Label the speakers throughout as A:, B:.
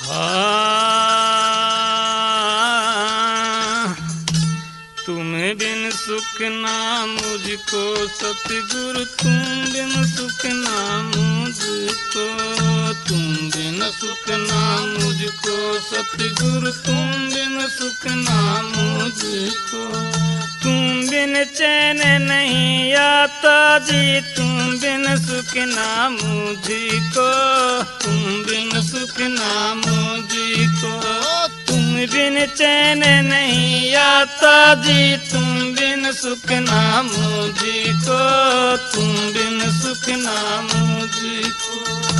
A: तुम बिन सुख ना मुझको सतगुरु, तुम बिन सुख ना मुझको, तुम बिन सुख ना मुझको सतगुरु, तुम बिन सुख ना मुझको। तुम बिन चैन नहीं आता जी, तुम बिन सुख ना मुझको, तुम बिन सुख ना मुझको। तुम बिन चैन नहीं आता जी, तुम बिन सुख ना मुझको, तुम बिन सुख ना मुझको।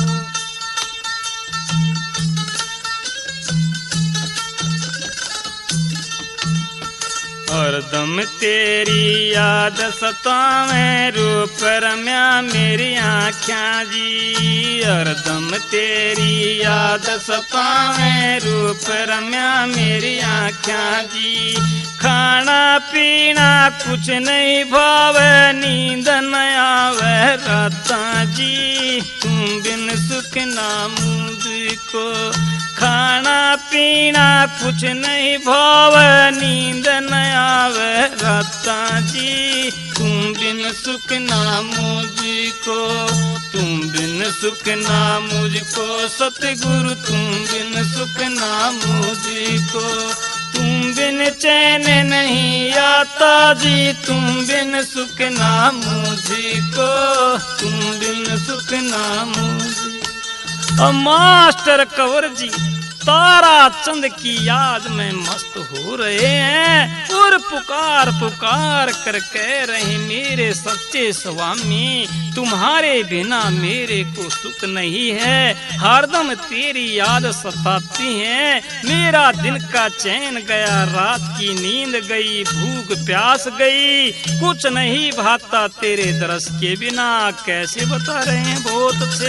A: हरदम तेरी याद सतावे, रूप रम्या मेरी आँखियाँ जी। हरदम तेरी याद सतावे, रूप रम्या मेरी आँखियाँ जी। खाना पीना कुछ नहीं भावे, नींद न आवे राता जी, तुम बिन सुख ना मुझको। खाना पीना कुछ नहीं भावे, नींद न आवे राता जी, तुम बिन सुख ना मुझको, तुम बिन सुख ना मुझको सतगुरु, तुम बिन सुख ना मुझको। तुम बिन चैन नहीं आता जी, तुम बिन सुख ना मुझको, तुम बिन सुख ना मुझको। मास्टर कंवर जी तारा चंद की याद में मस्त हो रहे हैं और पुकार पुकार कर कह रहे, मेरे सच्चे स्वामी तुम्हारे बिना मेरे को सुख नहीं है। हरदम तेरी याद सताती है, मेरा दिन का चैन गया, रात की नींद गई, भूख प्यास गई, कुछ नहीं भाता तेरे दरस के बिना। कैसे बता रहे हैं, बहुत अच्छे।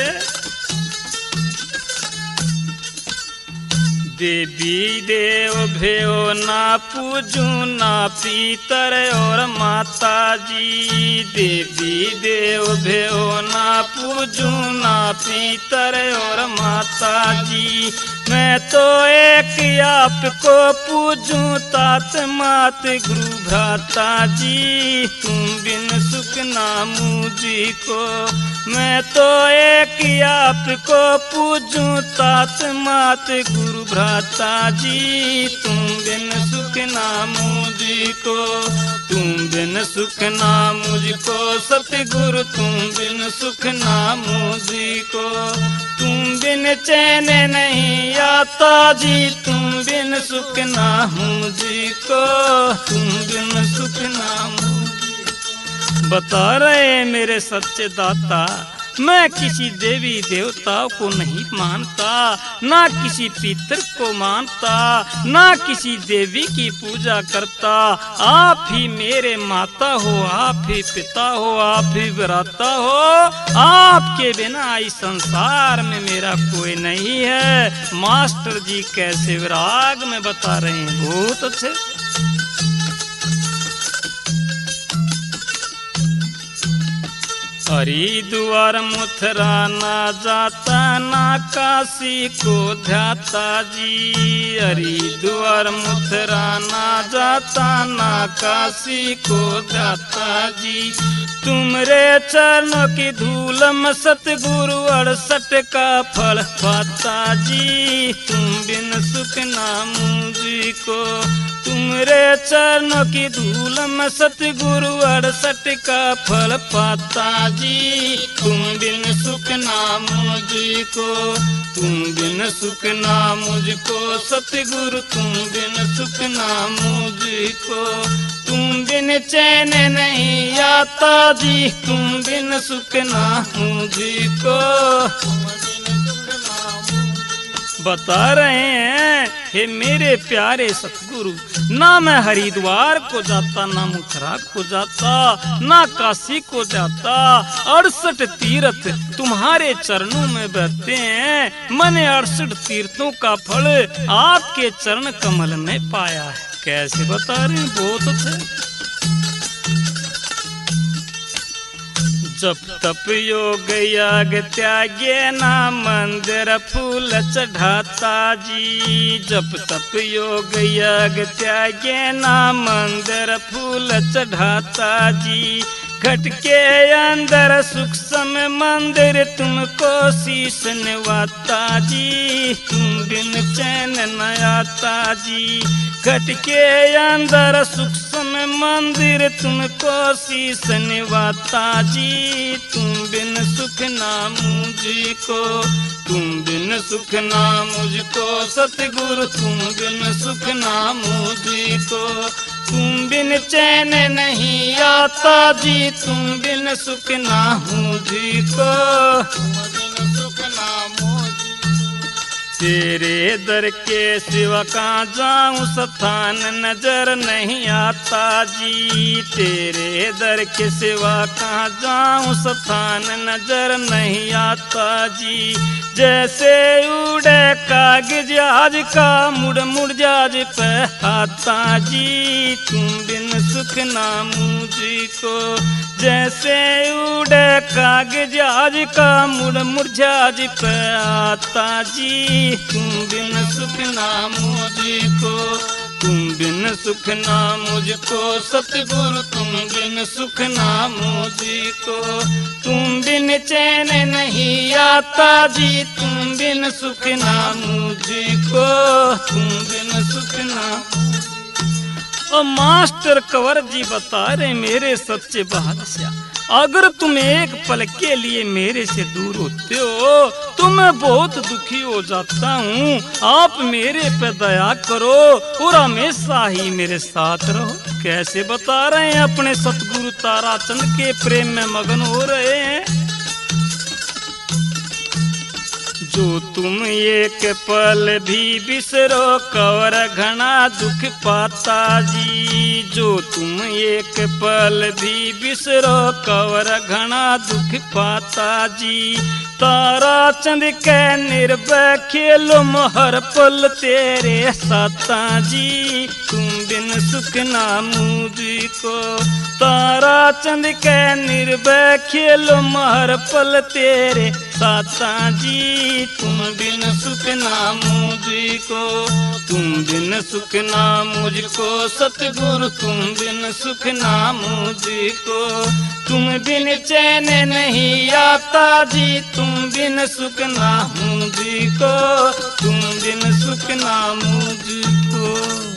A: देवी देव भयो ना पूजू, ना पीतर और माता जी। देवी देव भयो ना पूजू, ना पीतर और माता जी। मैं तो एक आपको पूजू, तात मात गुरु भ्राता जी, तुम बिन सुख ना मुझको। मैं तो एक आपको पूजू, तात मात गुरु भ्राता जी, तुम बिन सुख ना मुझको। तुम बिन सुख ना मुझको सतगुरु, तुम बिन सुख ना मुझको। तुम बिन चैन नहीं आता जी, तुम बिन सुख ना मुझको, तुम बिन सुख ना मुझको। बता रहे मेरे सच्चे दाता, मैं किसी देवी देवताओं को नहीं मानता, ना किसी पितर को मानता, ना किसी देवी की पूजा करता। आप ही मेरे माता हो, आप ही पिता हो, आप ही विराता हो। आपके बिना इस संसार में मेरा कोई नहीं है। मास्टर जी कैसे विराग में बता रहे हैं, बहुत अच्छे। हरिद्वार मथुरा ना जाता, ना काशी को ध्याता जी। हरिद्वार मथुरा ना जाता, ना काशी को ध्याता जी। तुमरे चरणों की धूल में सतगुरु 68 का फल पाता जी, तुम बिन सुख ना मुझको। तुमरे चरणों की धूल में सतगुरु 68 का फल पाता जी, तुम बिन सुख ना मुझको। तुम बिन सुख ना मुझको सतगुरु, तुम बिन सुख ना मुझको। तुम बिन चैन नहीं आता जी, तुम बिन सुख ना मुझको। बता रहे हैं, हे मेरे प्यारे सतगुरु, ना मैं हरिद्वार को जाता, ना मथुरा को जाता, ना काशी को जाता। 68 तीर्थ तुम्हारे चरणों में बहते हैं। मैंने 68 तीर्थों का फल आपके चरण कमल में पाया है। कैसे बता रहे हैं, बहुत अच्छे। जप तप योग याग त्यागे ना मंदिर फूल चढ़ाता जी। जप तप योग याग त्यागे ना मंदिर फूल चढ़ाता जी। घट के अंदर सूक्ष्म मंदिर तुमको शीश नवाता जी। तुम बिन चैन न आता जी। घट के अंदर सूक्ष्म मंदिर तुमको शीश नवाता जी। तुम बिन सुख ना मुझको, तुम बिन सुख ना मुझको सतगुरु, तुम बिन सुख ना मुझको। तुम बिन चैन नहीं आता जी, तुम बिन सुख ना मुझको, तुम बिन सुख ना मुझको। तेरे दर के सिवा कहाँ जाऊं स्थान नजर नहीं आता जी। तेरे दर के सिवा कहाँ जाऊं स्थान नजर नहीं आता जी। जैसे उड़े कागज आज का मुड़ मुड़ जाज पे आता जी। तुम बिन सुख ना मुझको, जैसे उड़े कागज आज का मुड़ मुड़ जाज पे आता जी। तुम बिन सुख ना मुझको, तुम बिन सुख ना मुझको सतगुरु, तुम बिन सुख ना मुझको। तुम बिन चैन नहीं आता जी, तुम बिन सुख ना मुझको, तुम बिन सुख ना। और मास्टर कंवर जी बता रहे मेरे सच्चे बादशाह, अगर तुम एक पल के लिए मेरे से दूर होते हो तो मैं बहुत दुखी हो जाता हूँ। आप मेरे पे दया करो और हमेशा ही मेरे साथ रहो। कैसे बता रहे हैं अपने सतगुरु ताराचंद के प्रेम में मगन हो रहे हैं। जो तुम एक पल भी बिसरो कंवर घना दुख पाता जी। जो तुम एक पल भी बिसरो कंवर घना दुख पाता जी। ताराचंद के निर्भय खेलो हर पल तेरे साता जी। तुम बिन सुख ना मुझको, ताराचंद के निर्भय खेलो हर पल तेरे साता जी। तुम बिन सुख ना मुझको, तुम बिन सुख ना मुझको सतगुरु, तुम बिन सुख ना मुझको। तुम बिन चैन नहीं आता जी, तुम बिन सुख ना मुझको, तुम बिन सुख ना मुझको।